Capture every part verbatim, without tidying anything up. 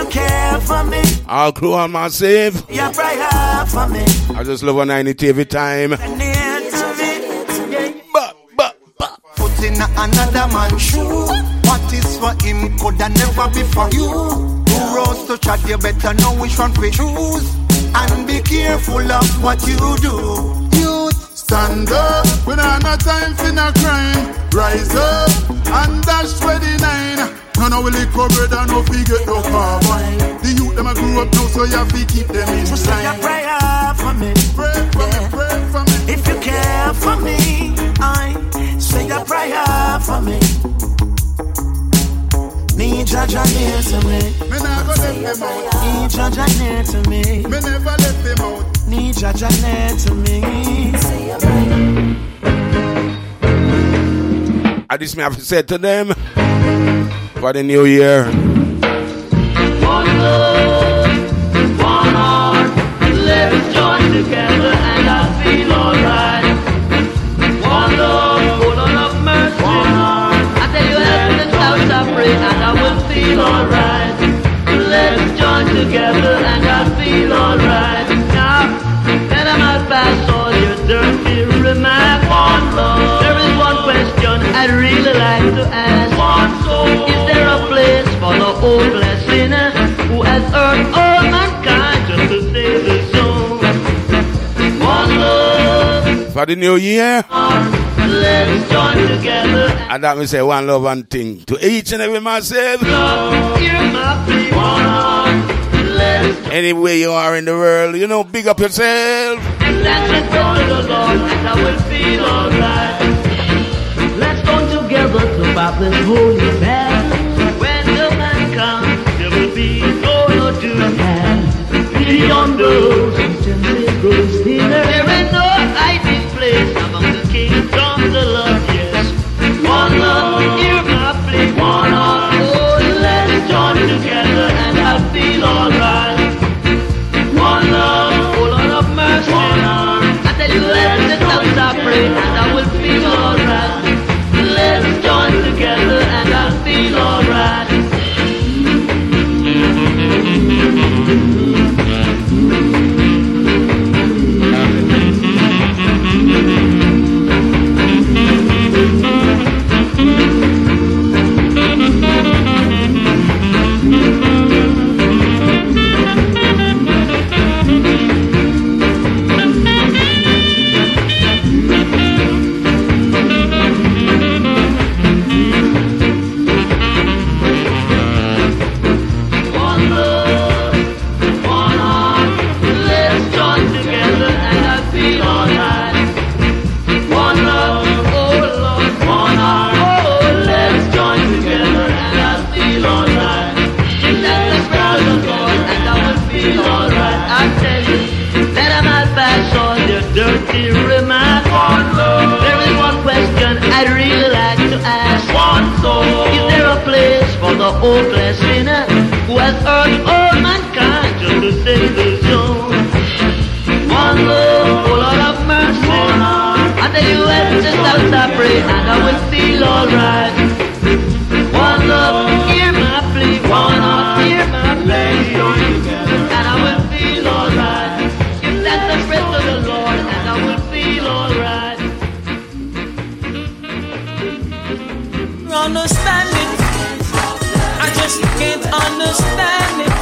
care for me, All crew on Massive. you pray for me. I just love one ninety every time. Near to me, But, but, but. Put in another man's shoe. What is for him could never be for you. Who rose to chat, you better know which one to choose. And be careful of what you do. Youth, stand up. When I no time for no crime. Rise up and dash twenty-nine. No, no, we lick up bread and no figure no carbon. The youth them a grew up now, so you have to keep them in so say line. you pray for me, Pray for yeah. me, pray for me. If you care for me, I say you pray for me. Need Jaja near to me. Me never let them out. Need Jaja near to me. Me never let them out. Need Jaja near to me. I just may have to say to them for the new year. One love, one heart, let's join together and I feel alright. One love, full of mercy, one heart. I tell you, help the clouds I pray and I will feel alright. Let's join together and I feel alright. Now, let them out pass all your dirty remarks. One love, there is one question I'd really like to ask. One soul, is there a place for the hopeless sinner who has hurt all mankind just to save his soul? One love For the new year. Let's join together. And that we say one love and thing to each and every Massive. Love, hear my plea. One heart. Let's Anywhere you are in the world, you know, big up yourself. let's just go to the Lord and I will feel alright. Let's go together to fight this holy battle. When the man comes, there will be no Lord to have. Beyond those who grows thinner, there ain't no hiding place among the kingdoms of love. Yes, one love, hear my plea. One heart, oh, let's join together and I feel alright. One love, oh Lord of mercy. One heart, I tell you, let the clouds I pray and I will feel alright. Let's join together and I feel alright. One love, one heart, let's join together and I feel alright. One love, oh Lord, one heart, oh, let's join together and I feel alright. Let us praise the Lord and I will feel alright. I tell you, let them out pass all their dirty remarks. One love, there is one question I'd really like to ask. One soul, is there a place for the hopeless sinner who has hurt all mankind just to save his soul? One love, oh Lord of mercy. I tell you, help the souls I pray and I will feel alright. One love, hear my plea. One heart, hear my plea. And I will feel alright. Give thanks and praise to the Lord and I will feel alright. understand it. I just can't understand it.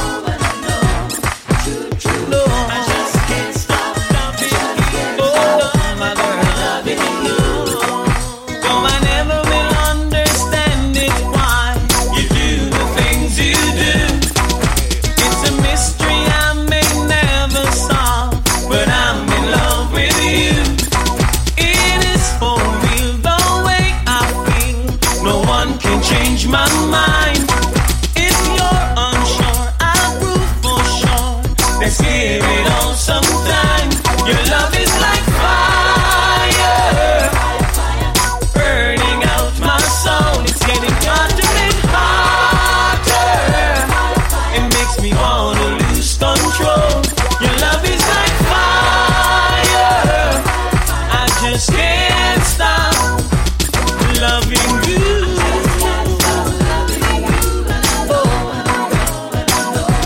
No, I just can't stop loving you. Oh, my girl, loving you. Oh, I never will understand it. Why you do the things you do? It's a mystery I may never solve, but I'm in love with you. It is for real the way I feel. No one can change my mind. If you're unsure, I'll prove for sure. Let's give it all some time. Your love is like fire, burning out my soul. It's getting hotter and hotter. It makes me wanna lose control. Your love is like fire. I just can't stop loving you.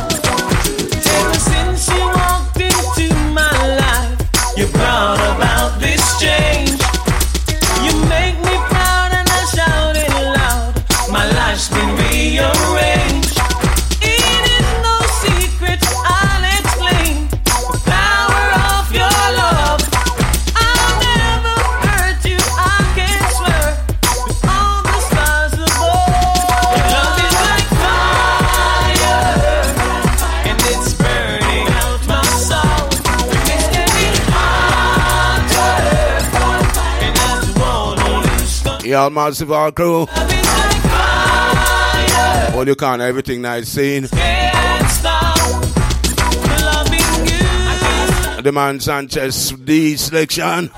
Yeah, massive all crew. Love is like fire. All you can, everything nice scene. Can't stop loving you. The man Sanchez, the selection.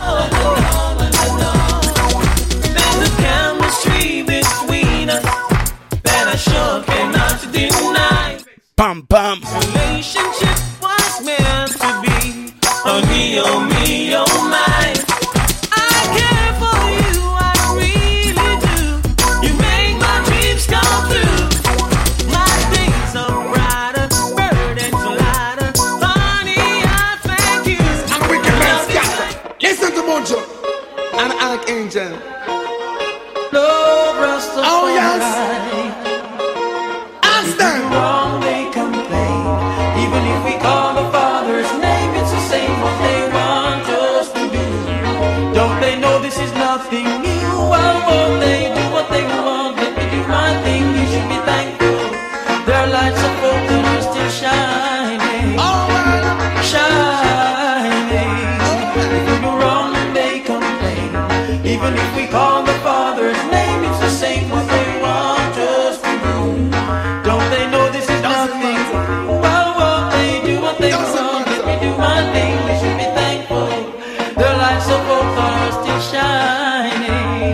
There's a chemistry between us that I sure cannot deny. Pam pam. Relationship was meant to be. Oh me, oh me, oh my. I care for you, I really do. You make my dreams come true. My days are brighter, burdens lighter. Honey, I thank you. And we can man scatter. Listen to Mojo and Archangel. Love Rastafari. Oh yes. Ask them. Wrong they complain. Even if we call the Father's name, it's the same what they want us to do. Don't they know this is nothing new? Why won't they do what they want? Let me do my thing, you should be thankful. Their lights of hope that are still shining. Oh well. Shining. If we do wrong, they complain. Even if we call the Father's name, it's the same what they want us to do. Don't they know this is nothing? Why won't they do what they want? Let me do my thing, we should be thankful. Their lights of hope are still shining.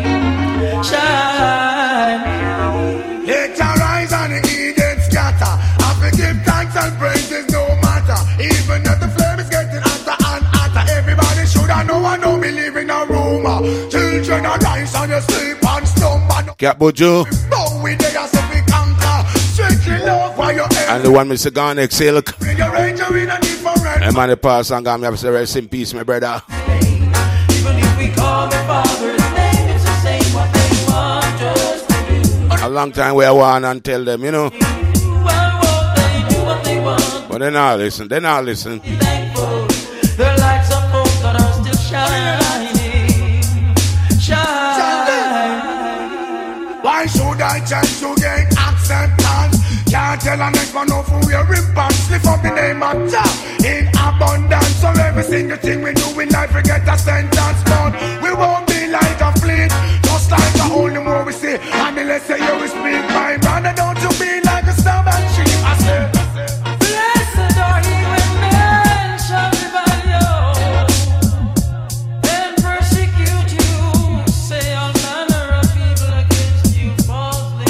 Shining. Let your rise and the Eden scatter. I forgive thanks and praises no matter. Even if the flame is getting hotter and hotter. Everybody should have know I don't believe in a rumor. Children are rise and you sleep and slumber. Cat Bojo. No, we there so we conquer. Strictly love while you're And the one Mister Garnick Silk. Bring your angel in a different. And man, the pass and God, me have to say rest in peace, my brother. Even if we call the Father's name, it's the same what they want us to do. A long time we are one and tell them, you know. Why won't they do what they want? But they not listen, they not listen. Be thankful. Their lights of hope that are still shining. Shining. Why should I change to gain acceptance? Can't tell a next man off who we're pants. Lift up the name of Jah in abundance. So every single thing we do in life we get a sentence. But we won't be like a fleet. Just like the only more we see. And the less say you will speak my brother. Don't you be like a stubborn sheep. I say, Blessed are he when men shall revile you and persecute you, say all manner of evil against you falsely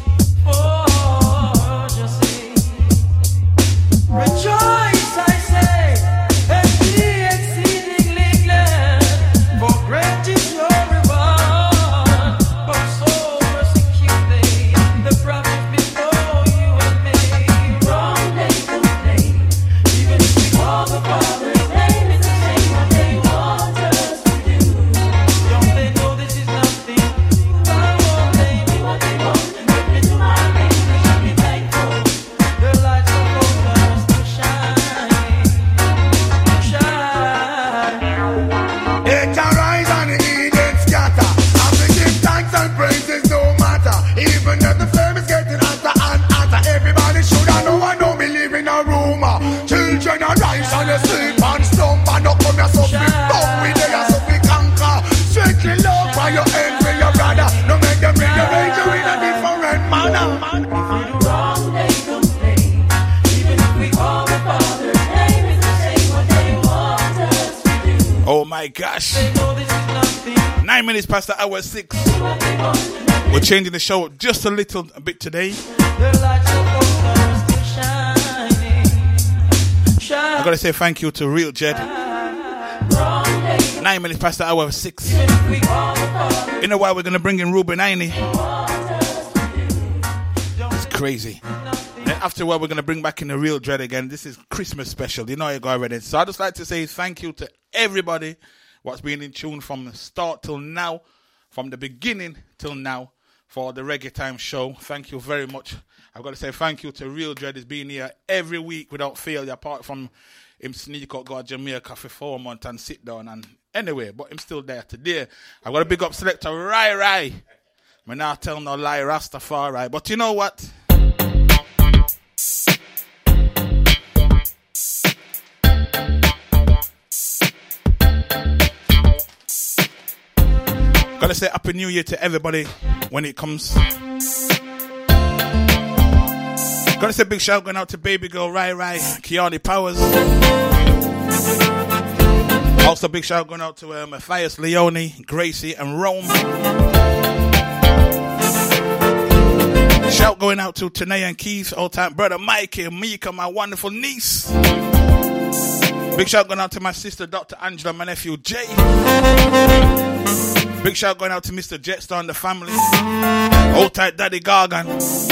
for your sake. Rejoice, I say, and be exceedingly glad, for great is your reward. But so persecute they the prophets before you and me. Wrong they complain. Even if we call the Father's name, it's the same what they want us to do. Don't they know this is nothing? Why won't they do what they want? Let me do my thing, they should be thankful. Their lights of hope are still shining. Shining. it a rise and the Eden scatter. I forgive thanks and praises no matter. Even if the flame is getting hotter and hotter. Everybody should have know I don't believe in a rumor. Children are rise and they sleep and slumber. No come here so we fuck with there so we conquer. Strictly love while you envy your brother. No make them bring your angel in a different manner. If we do wrong, they complain. Even if we call the Father's name, it's the same what they want us to do. Oh my gosh. They know this is nothing. Nine minutes past the hour six. What they want. We're changing the show just a little a bit today. Their lights of hope are still shining. I Shining. gotta say thank you to Real Jed. Wrong, they Nine minutes past the hour six. Even if we call the Father's In a while we're gonna bring in Ruben Ainey. It's crazy. Then after a while we're gonna bring back in the Real Dread again. This is Christmas special. You know I go already. So I just like to say thank you to everybody what's been in tune from the start till now, from the beginning till now for the Reggae Time show. Thank you very much. I've got to say thank you to Real Dread. He's been here every week without fail, apart from him sneak out, go to Jamaica for four months and sit down. And anyway, but I'm still there today. I've got to big up selector Rai Rai. I'm not telling no lie, Rastafari. But you know what? Gotta say Happy New Year to everybody when it comes. Gotta say big shout going out to baby girl Rai Rai, Kiani Powers. Also big shout going out to uh, Matthias, Leone, Gracie and Rome. Shout going out to Tanea and Keith, old time brother Mikey and Mika, my wonderful niece. Big shout going out to my sister Doctor Angela, my nephew Jay. Big shout going out to Mister Jetstar and the family. Old tight Daddy Gargan.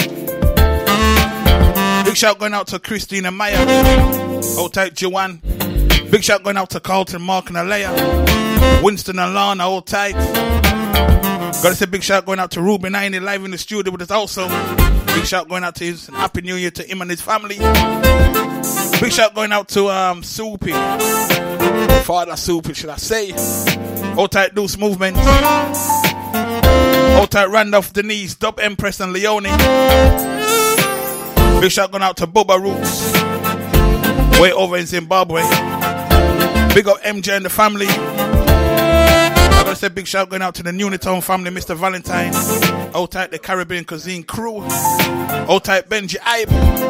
Big shout going out to Christina Maya. Old tight Joanne. Big shout going out to Carlton, Mark and Alea. Winston and Lana, old tight. Gotta say big shout going out to Ruben Ninety live in the studio with us also. Big shout going out to his and Happy New Year to him and his family. Big shout going out to um Soupy. Father Soupy, should I say. Old tight Deuce Movement. Old tight Randolph Denise, Dub Empress and Leone. Big shout going out to Bubba Roots. Way over in Zimbabwe. Big up M J and the family. I gotta say big shout going out to the Unitown family, Mister Valentine. Old tight the Caribbean Cuisine crew. Old tight Benji Ibe.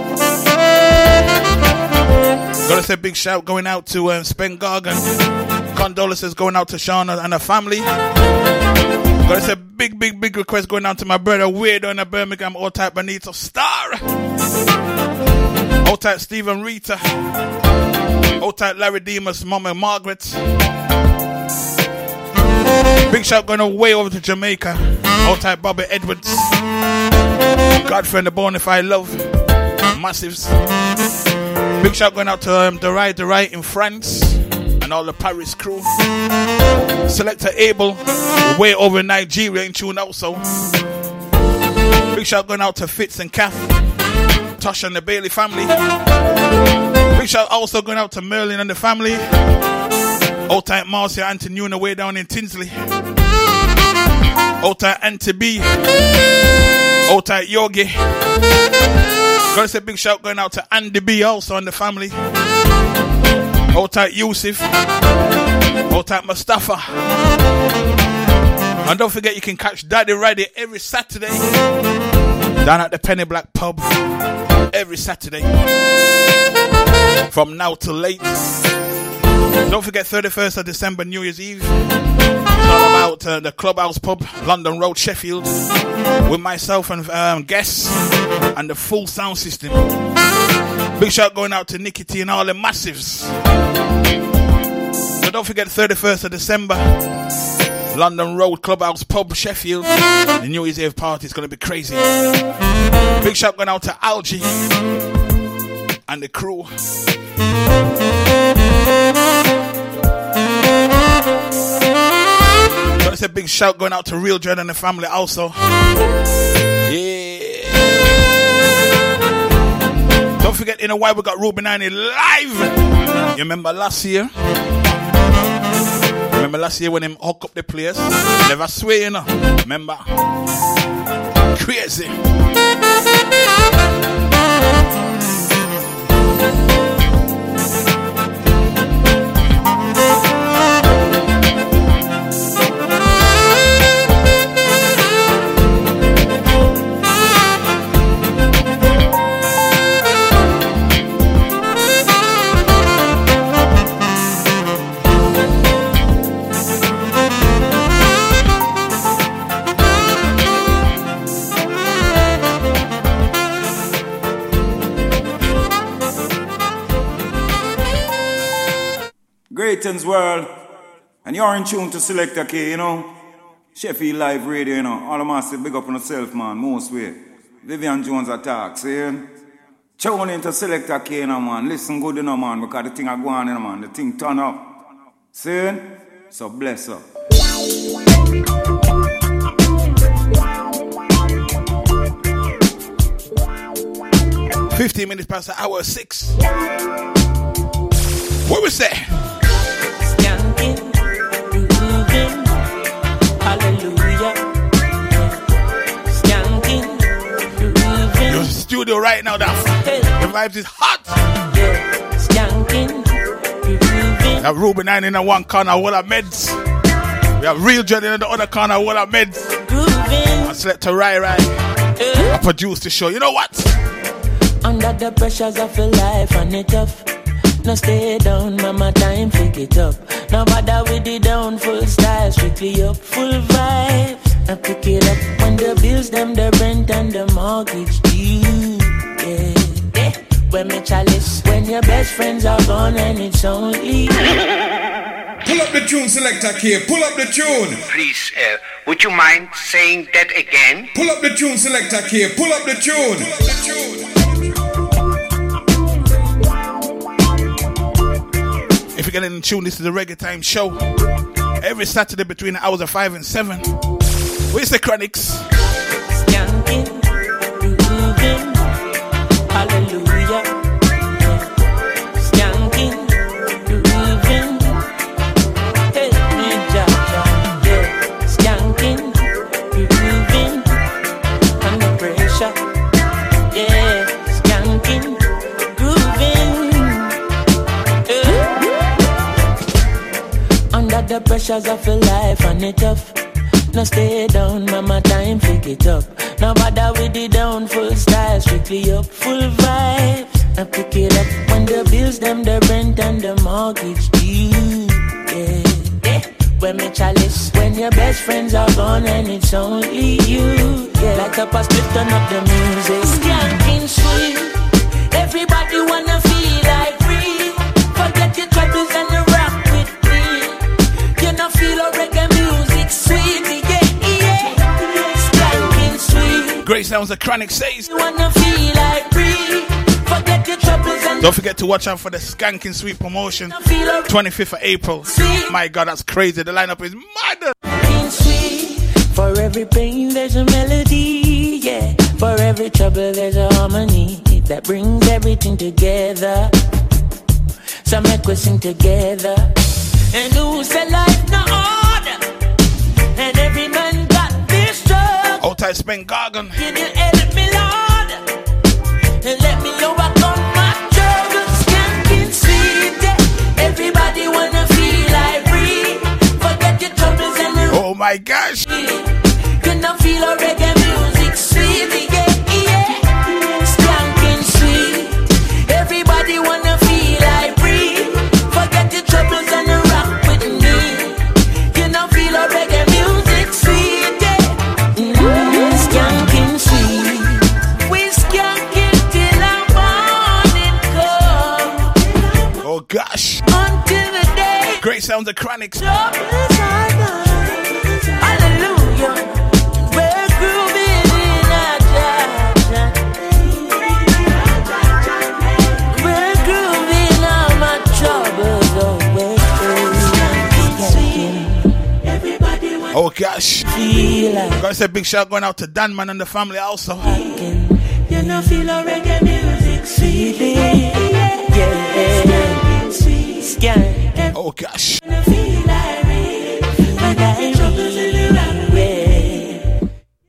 Gotta say big shout going out to um, Spen Gargan. Condolences going out to Shauna and her family. Gotta say big, big, big request going out to my brother Weirdo in the Birmingham. Old type Benito Star. Old type Stephen Rita. Old type Larry Demas, Mama Margaret. Big shout going away over to Jamaica. Old type Bobby Edwards. Godfriend the Bonafide Love. Massives. Big shout going out to um, The Right, The Right in France. And all the Paris crew. Selector Abel, way over in Nigeria in tune also. Big shout going out to Fitz and Kath, Tosh and the Bailey family. Big shout also going out to Merlin and the family. Old tight Marcia Antonuna way down in Tinsley. Old tight Auntie B. Old tight Yogi. Gotta say big shout going out to Andy B also and the family. Old tight Yusuf. Old tight Mustafa. And don't forget you can catch Daddy Rider every Saturday down at the Penny Black Pub. Every Saturday from now till late. Don't forget thirty-first of December, New Year's Eve. It's all about uh, the Clubhouse Pub, London Road, Sheffield, with myself and um, guests and the full sound system. Big shout going out to Nicky T and all the massives. So don't forget thirty-first of December, London Road, Clubhouse Pub, Sheffield. The New Year's Eve party is going to be crazy. Big shout going out to Algie and the crew. Gotta say big shout going out to Real Dread and the family also. Yeah. Don't forget, in a while we got Ruben Ninety live. You remember last year? Remember last year when him hook up the place? Never sway, you know. Remember? Crazy. Greetings world, and you're in tune to Selector K, you know. Sheffield Live Radio, you know. All the massive big up on yourself, man, most way. Vivian Jones attack, see? Tune into Selector K, you know, man. Listen good, you know, man, because the thing are going, you know, man. The thing turn up. See? So bless up. Fifteen minutes past the hour six. What was that? Skanking, grooving, hallelujah. Skanking, grooving. Your studio right now, that Hey. the vibes is hot. Yeah. Skanking, grooving. That Ruben nine in a one corner, what a meds. We have Real Dread in the other corner, all our meds. I select to Rai Rai. I produce the show. You know what? Under the pressures of your life and it tough. No stay down, mama, time pick it up. No bother with the down, full style, strictly up, full vibes. I pick it up when the bills, them, the rent and the mortgage due. Yeah, yeah. When me chalice, when your best friends are gone and it's only you. Pull up the tune, Selector K. Pull up the tune. Please, uh, would you mind saying that again? Pull up the tune, Selector K. Pull up the tune. Pull up the tune. If you're getting in tune, this is the Reggae Time Show. Every Saturday between the hours of five and seven. Where's the Chronics? Skanking, grooving, hallelujah. Skanking, grooving, hey, me jaja, yeah. Skanking, grooving, under pressure, yeah. Skanking, grooving, yeah. Under the pressures of your life and it tough. No stay down, mama, time pick it up. No bother with the down, full style, strictly up, full vibes. I pick it up when the bills, them, the rent and the mortgage due. Yeah, yeah. When me chalice, when your best friends are gone and it's only you. Yeah, like up a split, turn up the music. Skanking sweet, everybody wanna feel like free. Forget your troubles and the rock with me. You know feel a reggae music sweet. Great sounds the Chronic says. You wanna feel like free. Forget your troubles and don't forget to watch out for the Skanking Sweet promotion. twenty-fifth of April. Sweet. My God, that's crazy. The lineup is mad. Sweet. For every pain there's a melody, yeah. For every trouble there's a harmony that brings everything together. So make we sing together. And who say life no order? And every man got this struggle. Outside Spent Gargan. Can you help me, Lord? And let me know what on my troubles. Skanking sweet, yeah. Everybody wanna feel like free. Forget your troubles and the oh my gosh. You know feel a reggae music sweet, yeah, yeah. Skanking sweet. Everybody wanna feel like free. Forget your troubles and the rock with me. You know feel a reggae music sweet, yeah. Mm-hmm. Skanking sweet. We skanking till the morning come. Oh gosh. Until the day. Great sounds of Chronics. Hallelujah. We're grooving in a ja-ja. We're grooving all my troubles away. Oh gosh. Feel like Gotta say big shout going out to Dan Man and the family also. you know feel a reggae music sweet. Yeah. Scan. Oh gosh. Feel like me. And I troubles in the right way.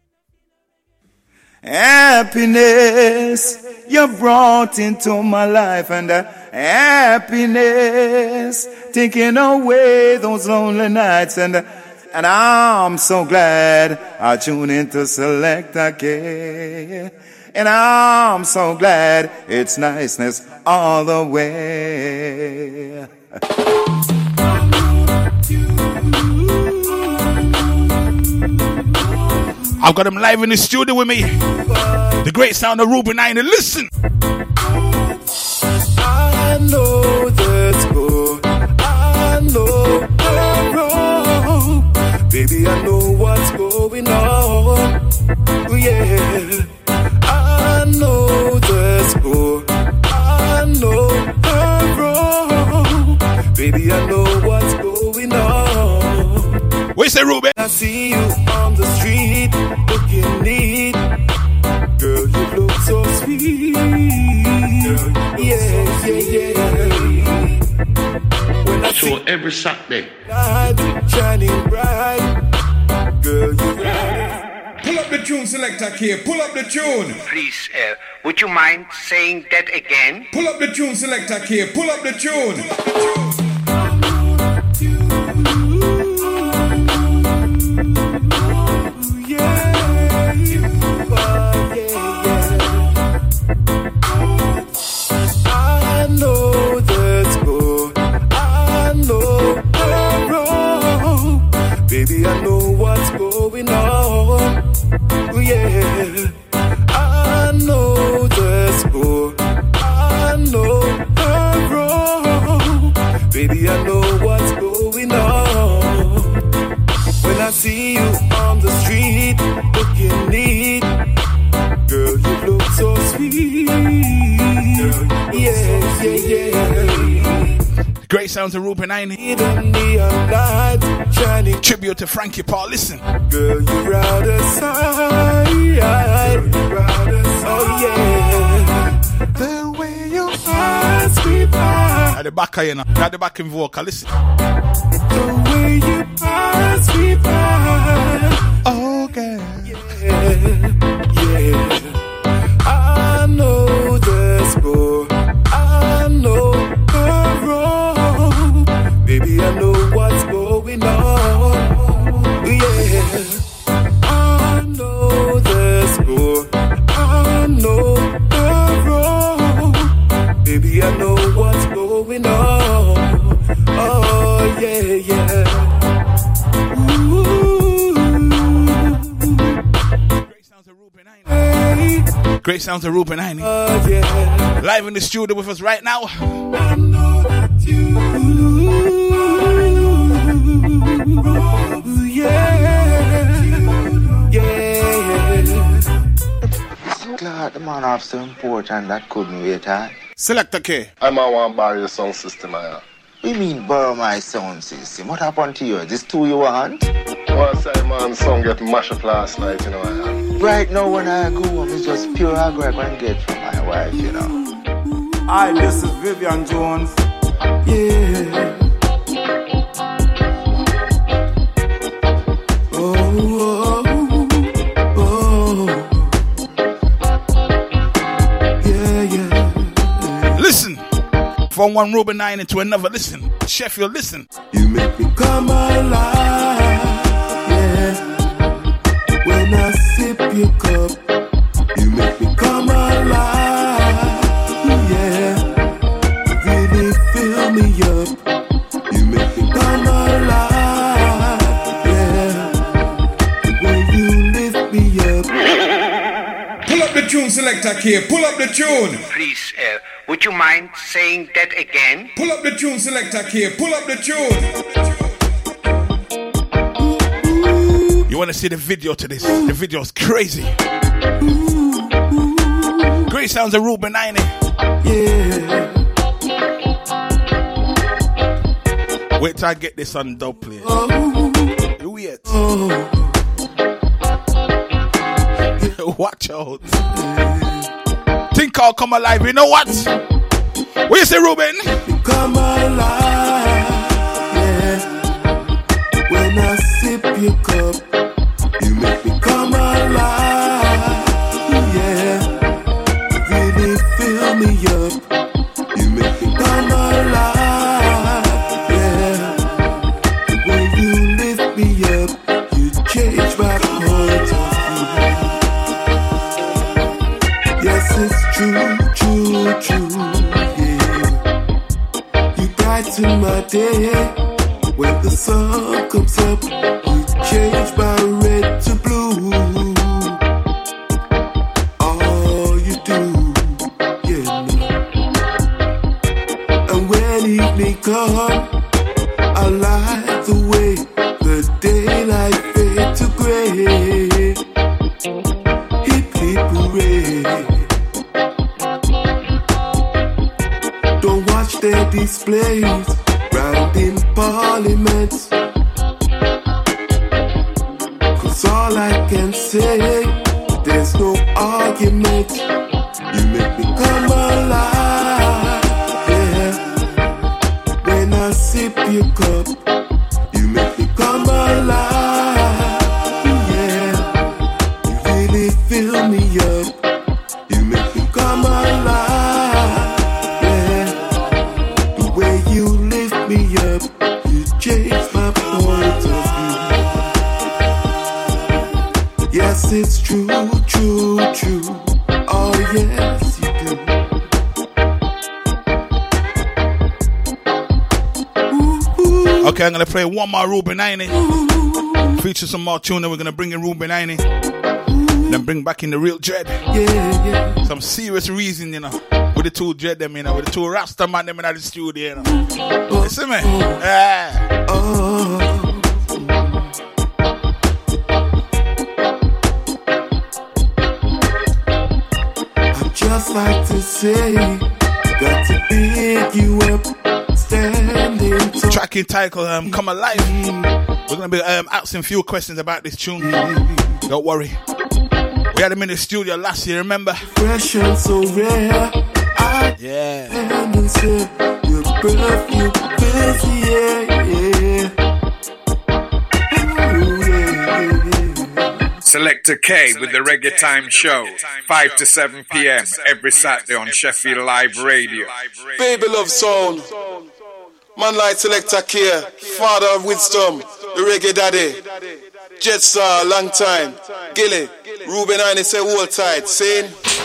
Happiness you brought into my life, and the happiness taking away those lonely nights, and and I'm so glad I tune into Selector K, and I'm so glad it's niceness all the way. I've got him live in the studio with me. The great sound of Ruben Nine. Listen. I know that's good. I know I'm wrong. Baby, I know what's going on. Yeah. I know that's good. I know I'm wrong. Baby, I know what's going on. Where's the Ruben? I see you on the street, looking neat. Girl, you look so sweet. Yeah, yeah, yeah. When I So every Saturday. light shining bright. Girl, you Pull up the tune, Selector K. Pull up the tune. Please, uh, would you mind saying that again? Pull up the tune, Selector K. Pull up the tune. sounds of Ruben Aini. Neon lights shining. Tribute to Frankie Paul. Listen. Girl, you're out of sight. Oh yeah. The way you pass me by. At the back, you know. At the back in vocal. Listen. The way you pass me by. Oh, girl. Yeah, yeah. I know the score. I know the road. Baby, I know what's going on. Yeah. I know the score. I know the road. Baby, I know what's going on. Oh, yeah, yeah. Great sounds of Ruben Aini. Oh, yeah. Live in the studio with us right now. I know that you, yeah, yeah. Glad the man have so important that couldn't wait, huh? Selector K. I'm a one borrow your sound system, I am. We mean borrow my sound system. What happened to you? This two you want? Well, say man, song get mashed up last night, you know, I am. Right now when I go home, it's just pure agro I can get from my wife, you know. Hi, this is Vivian Jones. Yeah. Oh, oh, oh. Yeah, yeah. Listen. From one Ruben Aini to another. Listen. Sheffield, listen. You make me come alive. Yeah. When I sip your cup, you make me come alive. Yeah. Really fill me up. You make me come alive. Yeah. When you lift me up. Pull up the tune, Selector K. Pull up the tune. Please, uh, would you mind saying that again? Pull up the tune, Selector K. Pull up the tune. You want to see the video to this? The video is crazy. Great sounds of Ruben Aini. Yeah. Wait till I get this on dub play. Oh. Wait. Oh. Watch out. Think I'll come alive. You know what? What you say, Ruben? Come alive. Yeah. When I sip your cup, you make me come alive. Yeah. Really fill me up. You make me come alive. Yeah. When you lift me up, you change my point of view. Yes, it's true, true, true. Yeah. You brighten my day. When the sun comes up, you change my red to blue. All you do, yeah. And when evening comes, I like the way the daylight fades to gray. Hip hip hooray. Don't watch their displays round in Parliament. Cause all I can say, there's no argument. You make me come alive. Yeah. When I sip your cup, you make me come alive. Yeah. You really fill me up. You make me come alive. Yeah. The way you lift me up, you change my point of view. Yes, it's true, true, true. Oh, yes, you do. Okay, I'm going to play one more Ruben Aini. Feature some more tune, then we're going to bring in Ruben Aini. Then bring back in the real Dread. Yeah, yeah. Some serious reason, you know. With the two Dread them, you know. With the two Rasta man them in the studio, you know. You see me? Yeah. Oh. I'd just like to say, got to pick you up, standing Track entitled um, Come Alive. We're going to be um, asking a few questions about this tune. Don't worry. We had him in the studio last year, remember? Fresh and so rare. I yeah. Your perfume, busy, yeah, yeah. Selector K with the Reggae Time Show, five to seven p.m. every Saturday on Sheffield Live Radio. Baby love sound. Man like Selector K, father of wisdom, the reggae daddy. Jetstar, long time. Gilly, Ruben Aine say hold tight. Saying.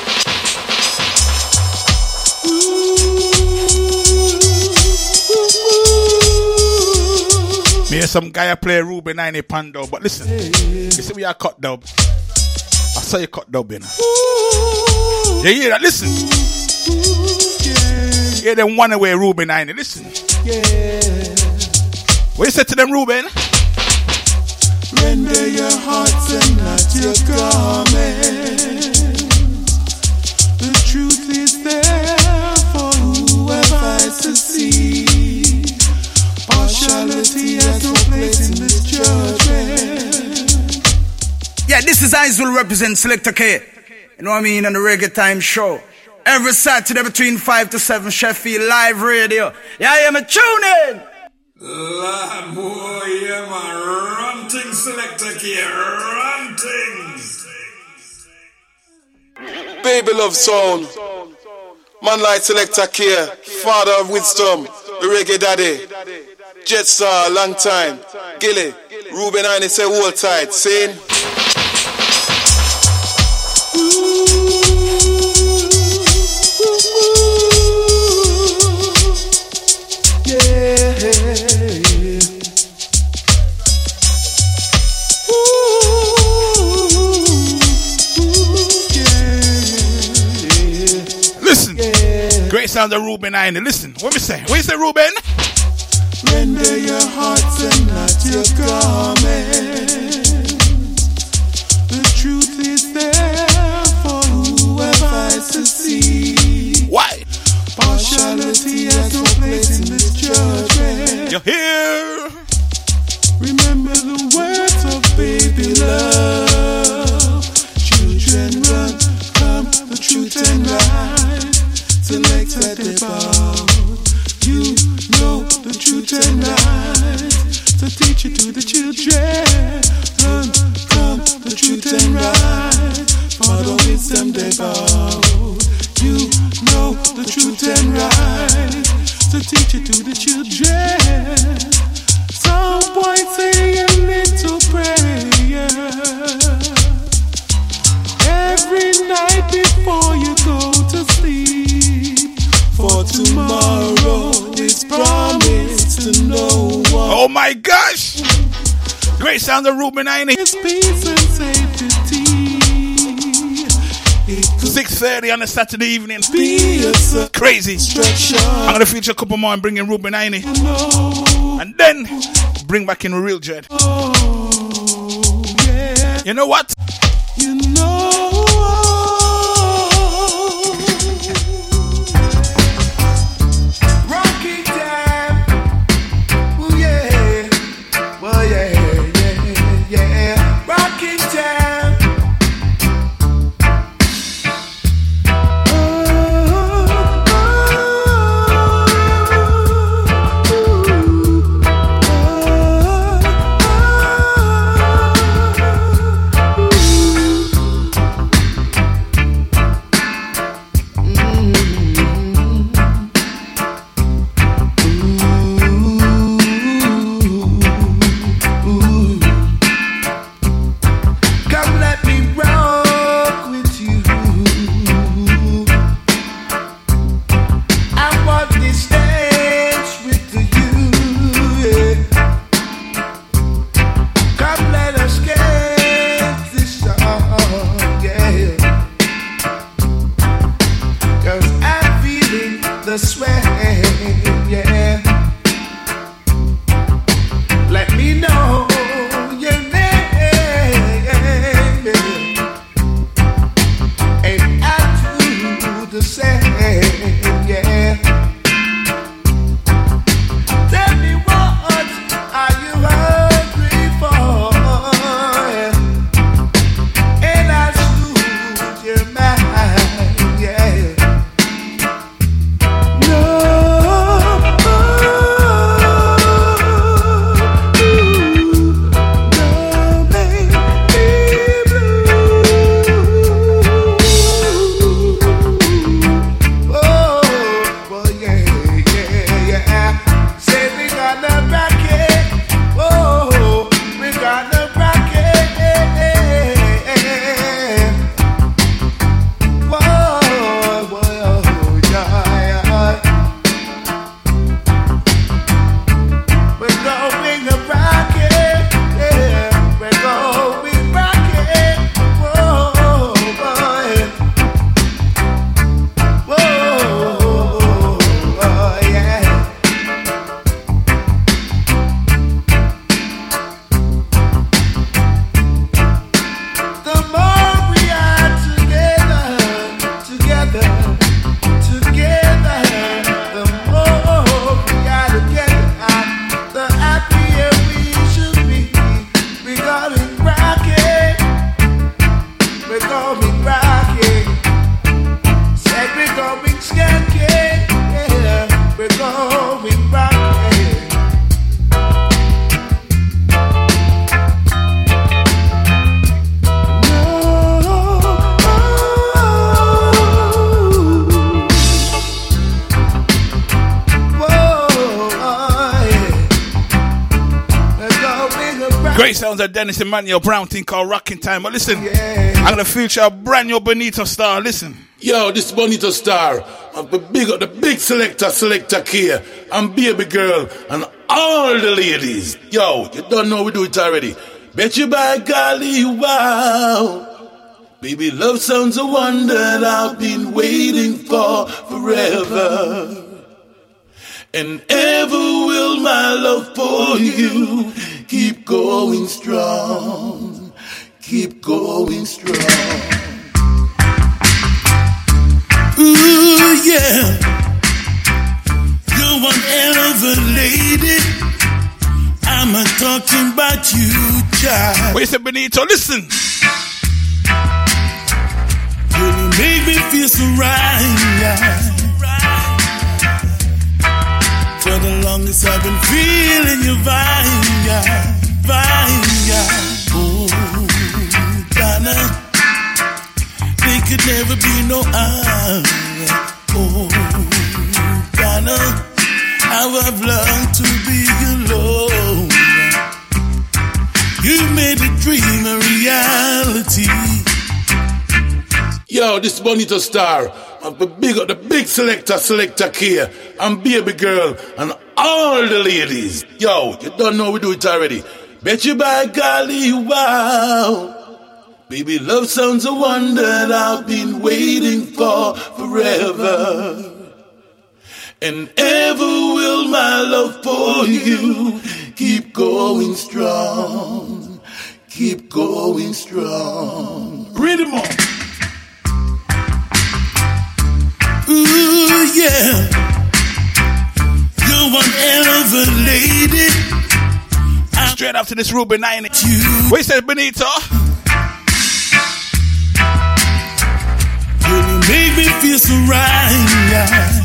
Me hear some guy play Ruben Aine Pando, but listen, you see we are cut dub. I saw you cut dub, you know. You hear that? Listen. You hear them one away Ruben Aine. Listen. What you say to them, Ruben? Render your hearts and not your garments. The truth is there for whoever has to see. Partiality has no place in this judgment. Yeah, this is Iswell represent Selector K. You know what I mean? On the Reggae Time Show. Every Saturday between five to seven, Sheffield Live Radio. Yeah, I am a tuning. Lord boy, yeah man, ranting Selector K, ranting. Baby love sound. Man like Selector K, father of wisdom, the reggae daddy. Jetstar, long time. Gilly, Ruben Aine say hold tight. Saying. Great sound of Ruben Aine. Listen, what me say? What you say, Ruben? Render your hearts and not your garments. The truth is there for whoever has to see. Why? Partiality has no place in this judgment. You hear? Remember the words of baby love. Children run, come the truth and right. Selector devout. You know the truth and right. So teach it to the children. Run, come the truth and right. Follow wisdom devout. You know the truth and right. So teach it to the children. Some boys say a little prayer every night before you go to sleep. For tomorrow is promised to no one. Oh my gosh! Great sound of Ruben Aine. It's peace and safety. six thirty on a Saturday evening. Crazy. I'm going to feature a couple more and bring in Ruben Aine. And then bring back in Real Dread. Oh, yeah. You know what? You know. Tell me what we're going rocking. Said we're going skanking. Yeah, we're going rocking. Great sounds of Dennis Emmanuel Brown thing called Rocking Time. But listen, yeah. I'm going to feature a brand new Bonito Star. Listen. Yo, this Bonito Star. I'm the big, the big selector, Selector K. And Baby Girl. And all the ladies. Yo, you don't know we do it already. Bet you by golly, wow. Baby, love sounds a wonder that I've been waiting for forever. And ever will my love for you keep going strong, keep going strong. Ooh, yeah, you're one hell of a lady. I'm a talking about you, child. Wait a Benito, listen. You make me feel so right. For the longest I've been feeling your vibe, yeah, vibe, yeah. Oh, Donna, they could never be no other. Oh, Donna, how I've learned to be alone. You made a dream a reality. Yo, this Bonito Star. I'm the big, the big selector, Selector K. And Baby Girl. And all the ladies. Yo, you don't know we do it already. Bet you by golly, wow. Baby, love sounds a wonder that I've been waiting for forever. And ever will my love for you keep going strong. Keep going strong. Read them all. Ooh, yeah. You're one hell of a lady. I'm straight after this Ruben nine. Wait a second, Benito. You make me feel so right.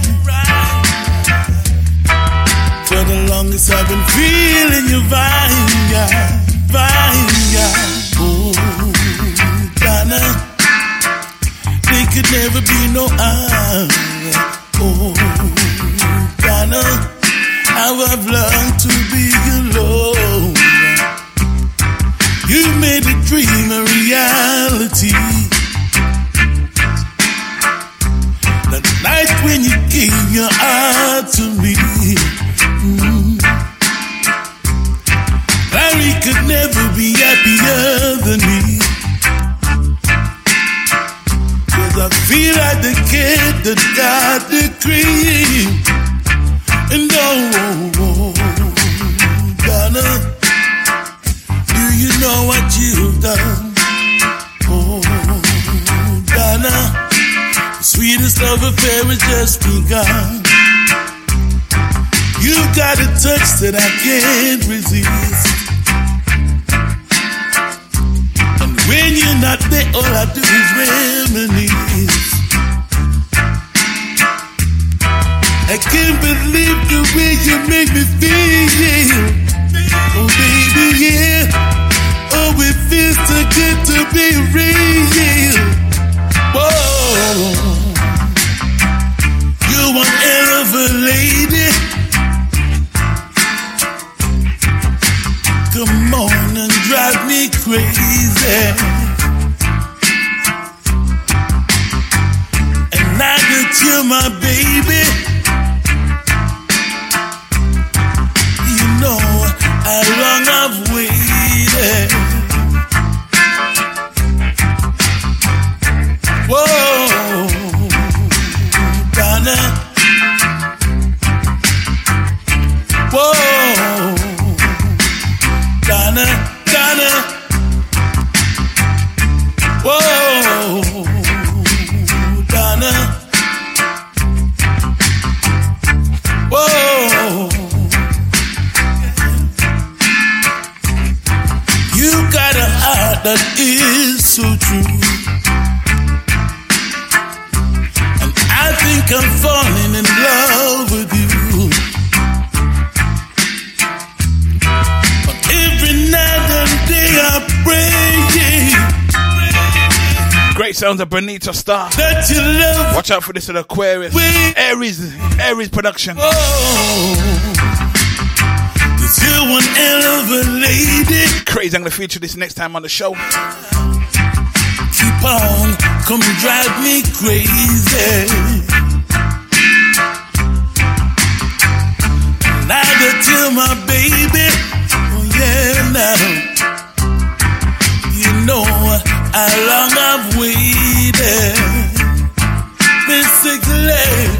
For the longest I've been feeling your vibe, yeah, vibe, yeah. Oh, Donna. They could never be no other. Oh, Donna, how I've learned to be alone. You made a dream a reality. The night when you gave your heart to me, mm, Larry could never be happier than me. I feel like the kid that got the cream. And oh, oh, Donna, do you know what you've done? Oh, Donna, the sweetest love affair has just begun. You got a touch that I can't resist. When you're not there, all I do is reminisce. I can't believe the way you make me feel. Oh, baby, yeah. Oh, it feels so good to be real. Whoa. You're one hell of a lady. Come on and drive me crazy. And now that you're my baby, you know how long I've waited. Whoa, Donna. Whoa, Donna, Donna. Whoa, Donna. like I'm falling in love with you. But every night and day I pray. Great sounds of Bonita Star. That you love. Watch out for this at Aquarius. Aries, Aries production. Oh. You're one hell of a lady. Crazy, I'm gonna feature this next time on the show. Keep on, come drive me crazy. Now that you're my baby, oh yeah now. You know how long I've waited. Miss Sexy Lady,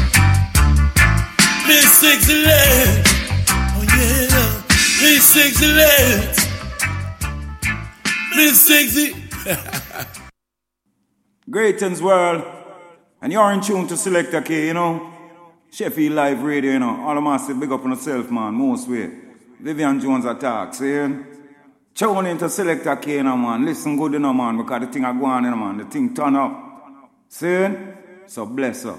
Miss Sexy Lady. Yeah, Miss Sexy Legs, Miss Sexy. Greetings world, and you're in tune to Selector K, you know. Sheffield Live Radio, you know. All of us say big up on yourself, man, most way. Vivian Jones attack, see? Tune into Selector K, you know, man. Listen good, you know, man, because the thing are going, you know, man. The thing turn up. See? So bless up.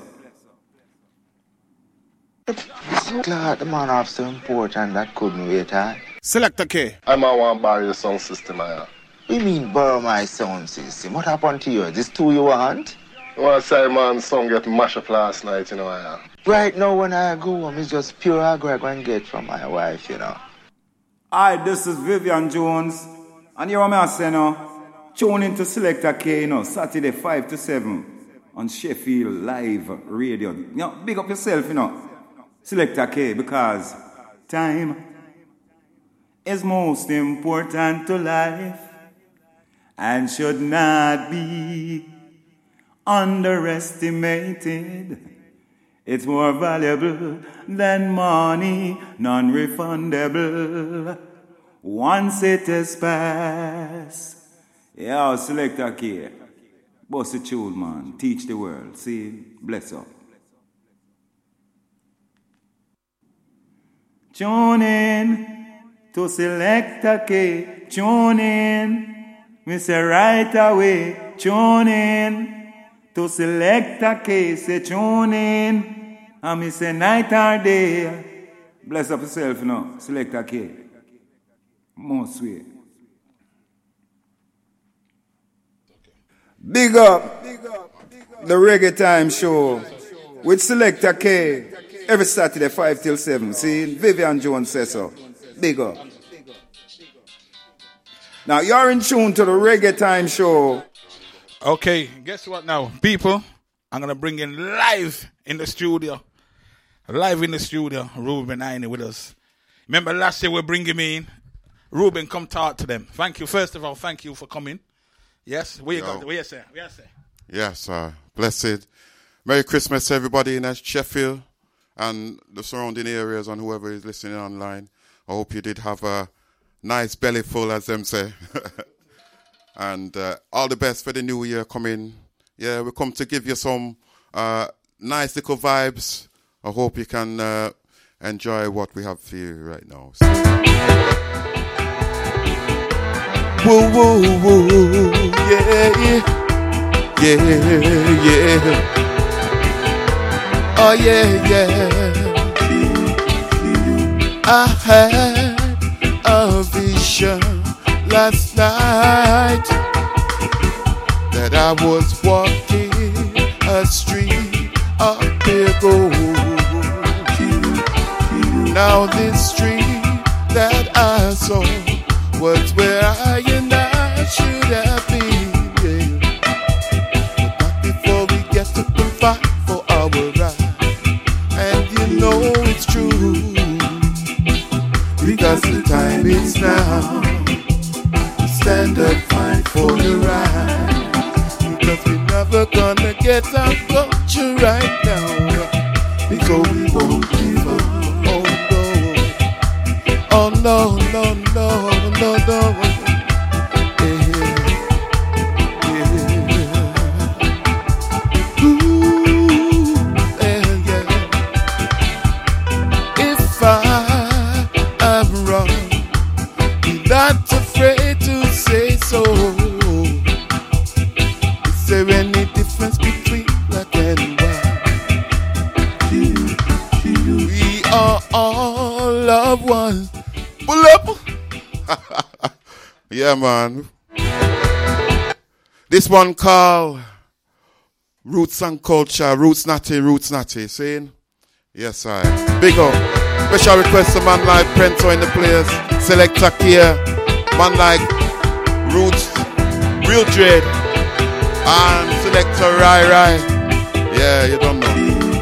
Glad the man have so important that couldn't wait, huh? Selector K. I'm a one borrow your sound system, I am. We mean borrow my sound system. What happened to you? This two you want? I want to say, man, song get mashed up last night, you know, I am. Right now when I go home, it's just pure aggro I go and get from my wife, you know. Hi, this is Vivian Jones. And you know what I'm saying, you know? Tune into Selector K, you know, Saturday five to seven on Sheffield Live Radio. You know, big up yourself, you know. Selector K, because time is most important to life and should not be underestimated. It's more valuable than money, non-refundable. Once it is passed. Yeah, Selector K. Boss the tune, man. Teach the world. See? Bless up. Tune in to Selector K. Tune in. We say right away. Tune in to Selector K. Say tune in. And me say night or day. Bless up yourself, you know. Selector K. Most way. Big up. The Reggae Time Show with Selector K. Every Saturday, five till seven. See, Vivian Jones says so. Big up. Now, you're in tune to the Reggae Time Show. Okay, guess what now? People, I'm going to bring in live in the studio. Live in the studio, Ruben Aine with us. Remember last year we bring him in. Ruben, come talk to them. Thank you. First of all, thank you for coming. Yes, where you Yo. got? Where you say? Where you say? Yes, uh, blessed. Merry Christmas to everybody in Sheffield and the surrounding areas and whoever is listening online. I hope you did have a nice belly full, as them say. And uh, all the best for the new year coming. Yeah, we come to give you some uh, nice little vibes. I hope you can uh, enjoy what we have for you right now. So. Woo, woo, woo, yeah, yeah, yeah. Oh, yeah, yeah. I had a vision last night that I was walking a street of pure gold. Now this street that I saw was where I and I should have been, yeah. But not before we get to fight for our right. And you know it's true, because the time is now. Stand up, fight for the right, because we're never gonna get our culture right now. Because we won't give up. Oh no, no, no, no, no. Yeah, yeah. Ooh, yeah, yeah. If I am wrong, be not afraid to say so. Is there any difference between black and white? loved ones. Pull up. Yeah, man. This one called Roots and Culture. Roots Natty, Roots Natty. Saying? Yes, I. Big up. Special request to man like Prento in the place. Selector Kia. Man like Roots, Real Dread. And Selector Rai Rai. Yeah, you don't know.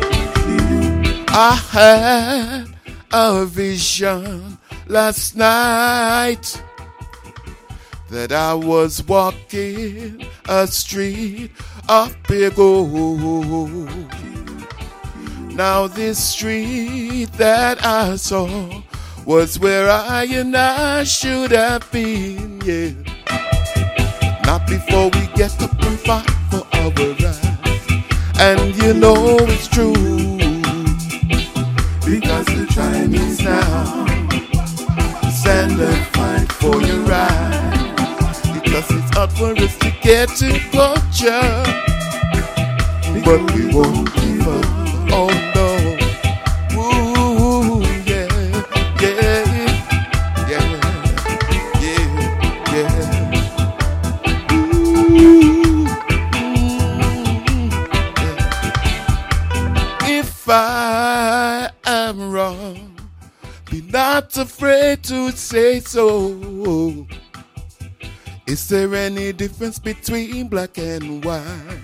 I had a vision last night that I was walking a street of big gold. Now this street that I saw was where I and I should have been, yeah. Not before we get up and fight for our rights. And you know it's true, because the time is now. Stand and fight for your right, because it's hard for us to get to culture, but we won't give up. Oh no. Ooh, yeah, yeah, yeah, yeah, yeah. Ooh, yeah. If I am wrong, be not afraid to say so. Is there any difference between black and white?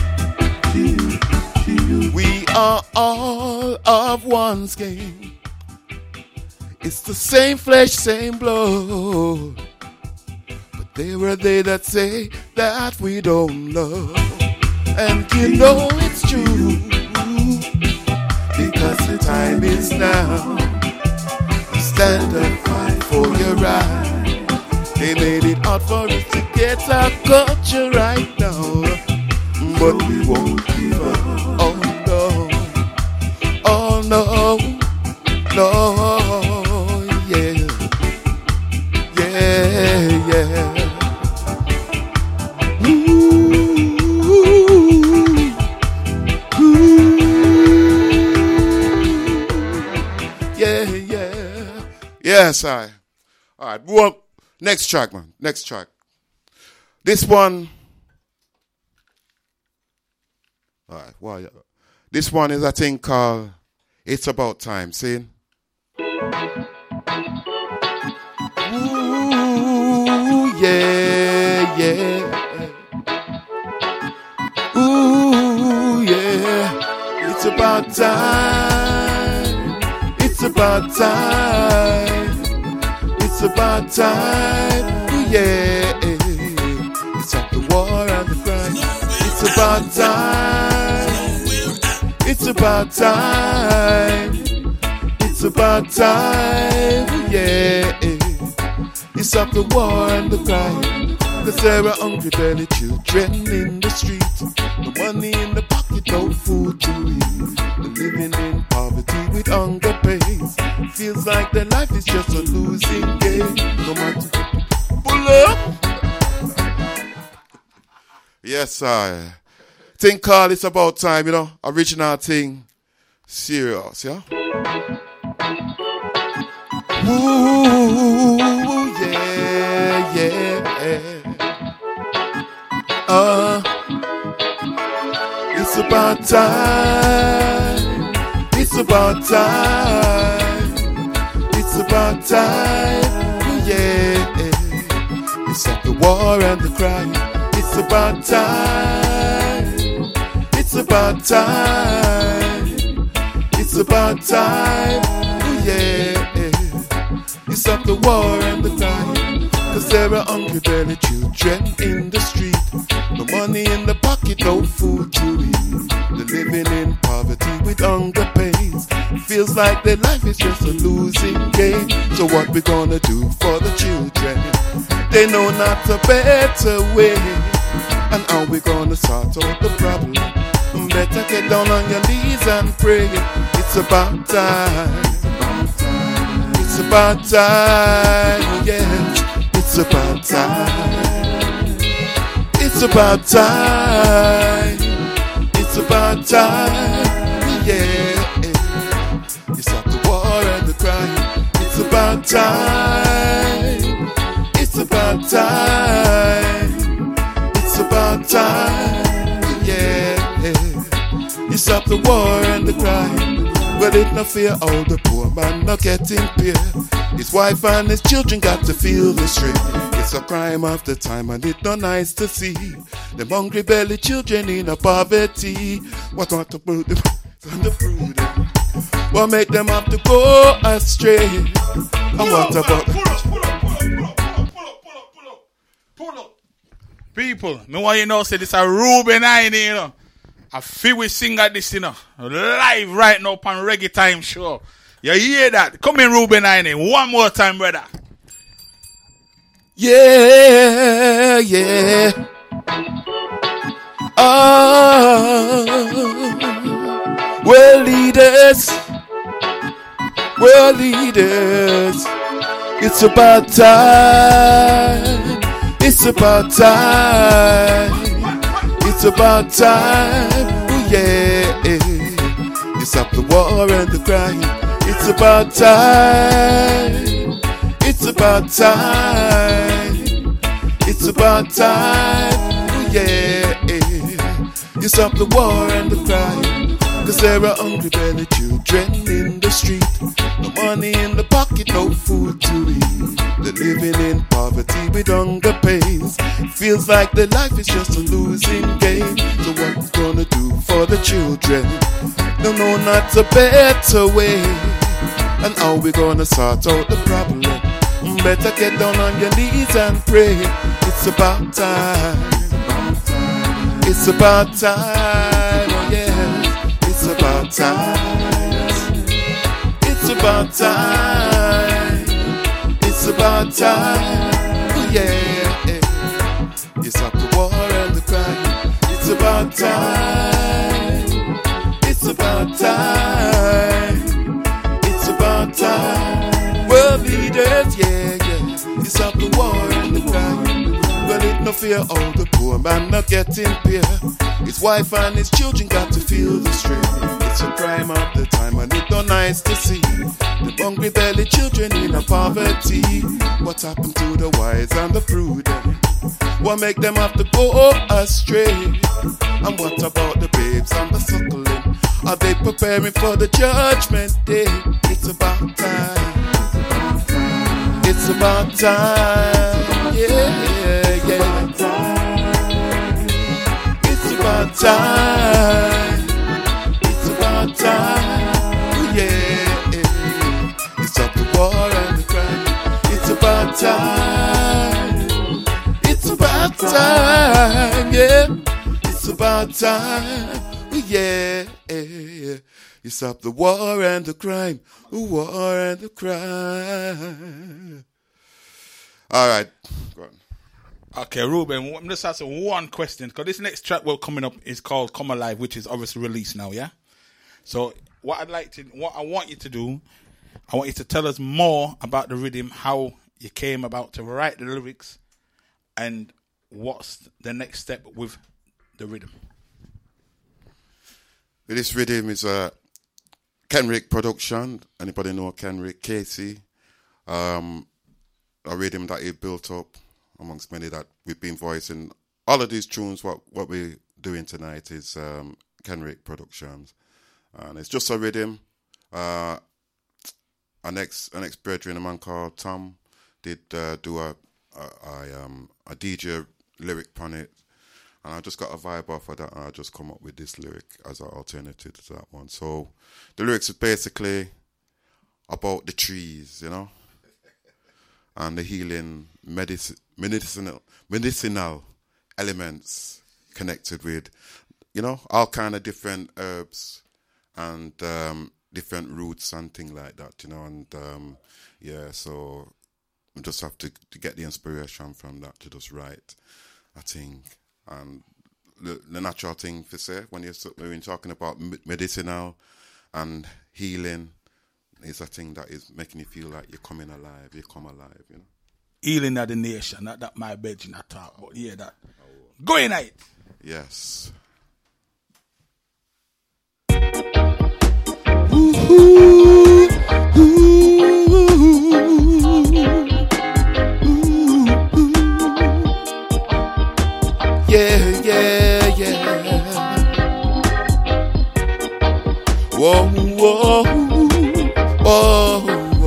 We are all of one skin. It's the same flesh, same blood. But there are they that say that we don't love. And you know it's true, because the time is now. Stand and fight for your right. They made it hard for us to get our culture right now, but we won't give up. Oh no, oh no, no, yeah, yeah, yeah. Ooh, ooh, yeah, yeah. Yes, I. All right, well, next track, man. Next track. This one. All right, well, yeah. This one is a thing called It's About Time. See? Ooh, yeah, yeah. Ooh, yeah. It's about time. It's about time. It's about time. Ooh, yeah. It's up the war and the crime. It's about time. It's about time. It's about time. Ooh, yeah. It's up the war and the crime. Cause there are hungry belly children in the street. No money in the pocket, no food to eat. They're living in poverty with hunger pains. Feels like their life is just a losing game. No matter pull up. Yes, I think called It's About Time, you know. Original thing. Serious, yeah? Ooh, yeah, yeah. Uh, it's about time. It's about time. It's about time. Ooh, yeah. It's up the war and the crime. It's about time. It's about time. It's about time. Ooh, yeah. It's up the war and the crime. Cause there are hungry belly children in the street. No money in the pocket, no food to eat. They're living in poverty with hunger pains. Feels like their life is just a losing game. So what we gonna do for the children? They know not a better way. And how we gonna sort out the problem? Better get down on your knees and pray. It's about time. It's about time, yeah. It's about time. It's about time. It's about time, yeah. It's up the war and the crime. You stop the war and the crime. Well, it no fear all the poor man not getting peer. His wife and his children got to feel the strain. It's a crime of the time and it not nice to see them hungry belly children in a poverty. What want to put them on the fruit? What make them have to go astray? And what about people? Me want you know say this a Ruben Ine, you know. I feel we sing at this, you know, live right now on Reggae Time Show. You hear that? Come in, Ruben Ine, one more time, brother. Yeah, yeah. Ah, we're leaders. We're leaders. It's about time. It's about time. It's about time. Oh yeah. You stop the war and the crime. It's about time. It's about time. It's about time. Oh yeah. You stop the war and the crime. Cause there are hungry belly children in the street. No money in the pocket, no food to eat. They're living in poverty with hunger pains. Feels like their life is just a losing game. So what's gonna do for the children? No, no, not a better way. And how we gonna sort out the problem? Better get down on your knees and pray. It's about time. It's about time, oh yeah. It's about time. It's about time. It's about time, oh yeah. You stop the war and the crime. It's about time. It's about time. It's about time. World leaders, yeah, yeah. You stop the war and the crime. Well, it no fear all the poor man not getting peer. His wife and his children got to feel the strain. It's a crime of the time and it not nice to see the hungry belly children in a poverty. What happened to the wise and the prudent? What make them have to go astray? And what about the babes and the suckling? Are they preparing for the judgment day? It's about time. It's about time. Yeah. Yeah. It's about time. It's about time. Oh, yeah. It's up the war and the crime. It's about time. It's about time. Yeah. It's about time. Oh, yeah. It's up the war and the crime. War and the crime. All right. Go on. Okay, Ruben, I'm just asking one question, because this next track we're coming up is called Come Alive, which is obviously released now, yeah? So what I'd like to, what I want you to do, I want you to tell us more about the rhythm, how you came about to write the lyrics, and what's the next step with the rhythm. This rhythm is a Kenrick production. Anybody know Kenrick? Casey. Um, a rhythm that he built up amongst many that we've been voicing. All of these tunes, what, what we're doing tonight is um, Kenrick Productions. And it's just a rhythm. Uh, an ex an ex brethren, a man called Tom, did uh, do a, a, a, um, a D J lyric on it. And I just got a vibe off of that, and I just come up with this lyric as an alternative to that one. So the lyrics is basically about the trees, you know, and the healing medici- medicinal medicinal elements connected with, you know, all kind of different herbs and um, different roots and things like that, you know. And um, yeah, so we just have to, to get the inspiration from that to just write, I think. And the, the natural thing to say when you're, when you're talking about medicinal and healing is a thing that is making you feel like you're coming alive, you come alive, you know. Healing of the nation, not that my bedroom I talk about. Yeah, that. Go in it. Yes. Ooh, ooh, ooh, yeah, yeah, yeah. Whoa, whoa, whoa, whoa.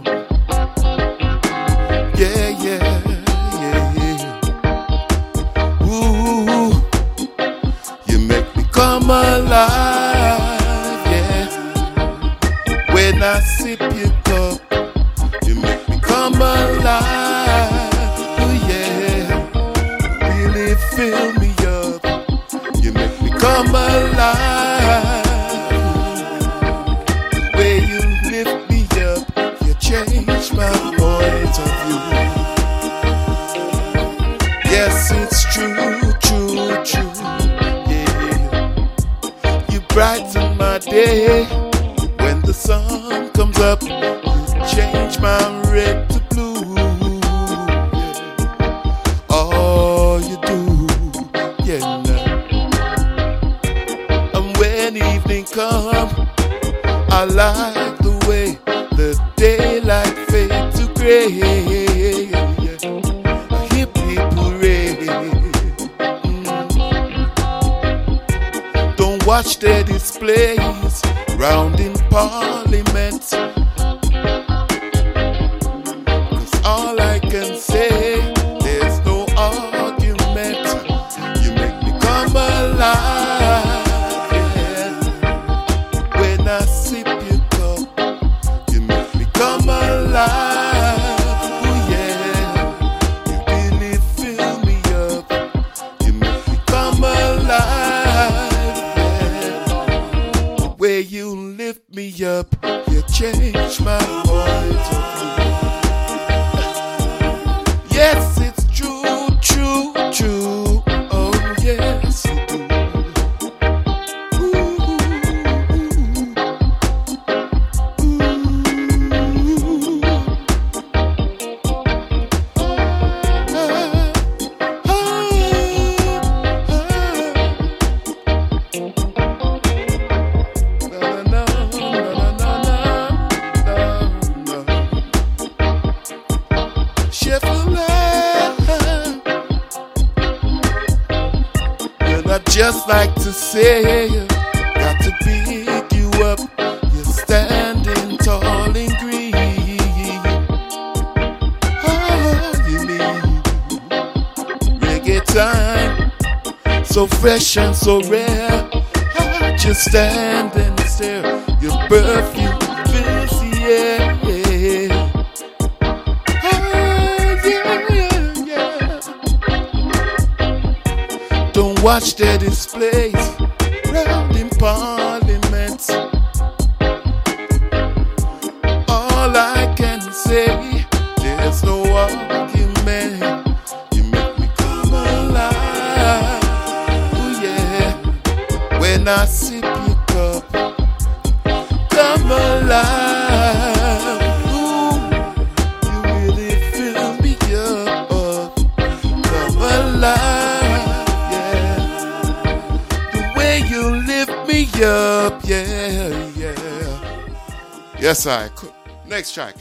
Yeah, yeah, yeah, yeah. Ooh, you make me come alive, yeah. When I sip your cup, you make me come alive, oh yeah. Really fill me up, you make me come alive. Change my point of view. Yes, it's true, true, true. Yeah, you brighten my day. When the sun comes up, you change my red to blue. Yeah. Oh, you do, yeah. Nah. And when evening comes, I like the way the daylight fade to gray. I hear people rave. Mm. Don't watch their displays round in Parliament. Cause all I can say, there's no argument. You make me come alive, yeah. When I sip your cup, come alive, oh yeah. You really fill me up. You make me come alive, yeah. Where you lift me up, you change my point of view. Yes, it's true, true, true. Oh yes, you do. Just like to say, got to pick you up. You're standing tall and green. Oh, you need reggae time, so fresh and so rare. Just stand and stare. Your perfume fills the air. Watch their displays round in Parliament. All I can say, there's no argument. You make me come alive, oh yeah. When I sip your cup, come alive. Ooh, you really fill me up, come alive. Up, yeah, yeah. Yes, I could. Next track.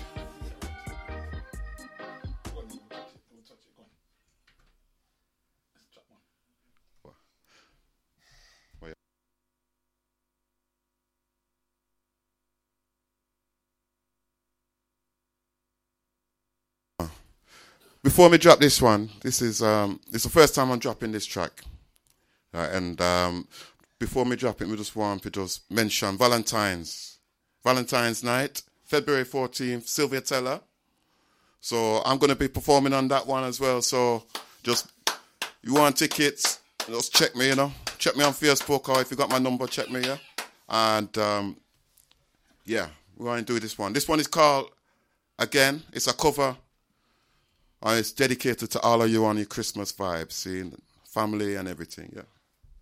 Before me drop this one, this is um, it's the first time I'm dropping this track, uh, and um. Before me drop it, we just want to just mention Valentine's. Valentine's night, February fourteenth, Sylvia Teller. So I'm going to be performing on that one as well. So just, you want tickets, just check me, you know. Check me on Facebook, or if you got my number, check me, yeah. And, um, yeah, we're going to do this one. This one is called, again, it's a cover. And it's dedicated to all of you on your Christmas vibes, seeing family and everything, yeah.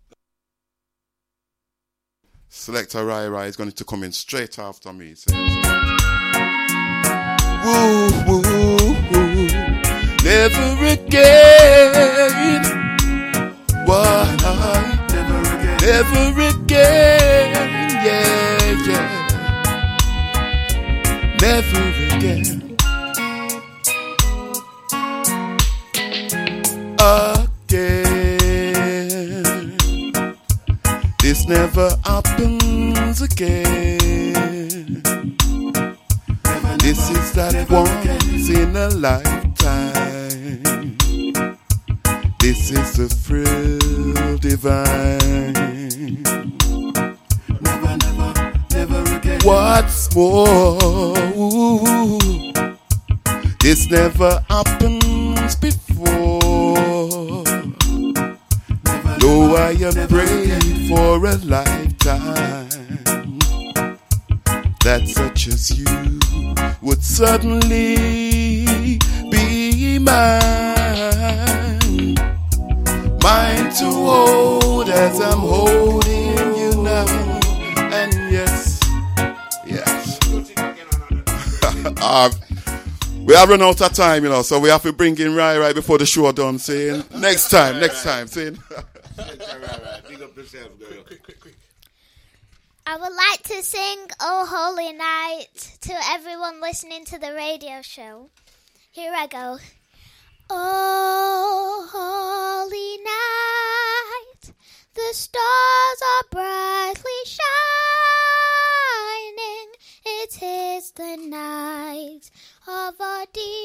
Selector Rai Rai is going to come in straight after me. So. Woo, woo, woo. Never again. Why? Never again. Never again. Yeah, yeah. Never again. Again. This this never happens again. This is that once in a lifetime. This is the thrill divine. Never, never, never again. What's more, ooh, this never happens before. Though I am praying for a lifetime that such as you would suddenly be mine. Mine to hold as I'm holding you now. And yes, yes. uh, we have run out of time, you know, so we have to bring in Rai right before the show done, saying next time, next time, saying. I would like to sing Oh Holy Night to everyone listening to the radio show. Here I go. Oh holy night, the stars are brightly shining. It is the night of our dear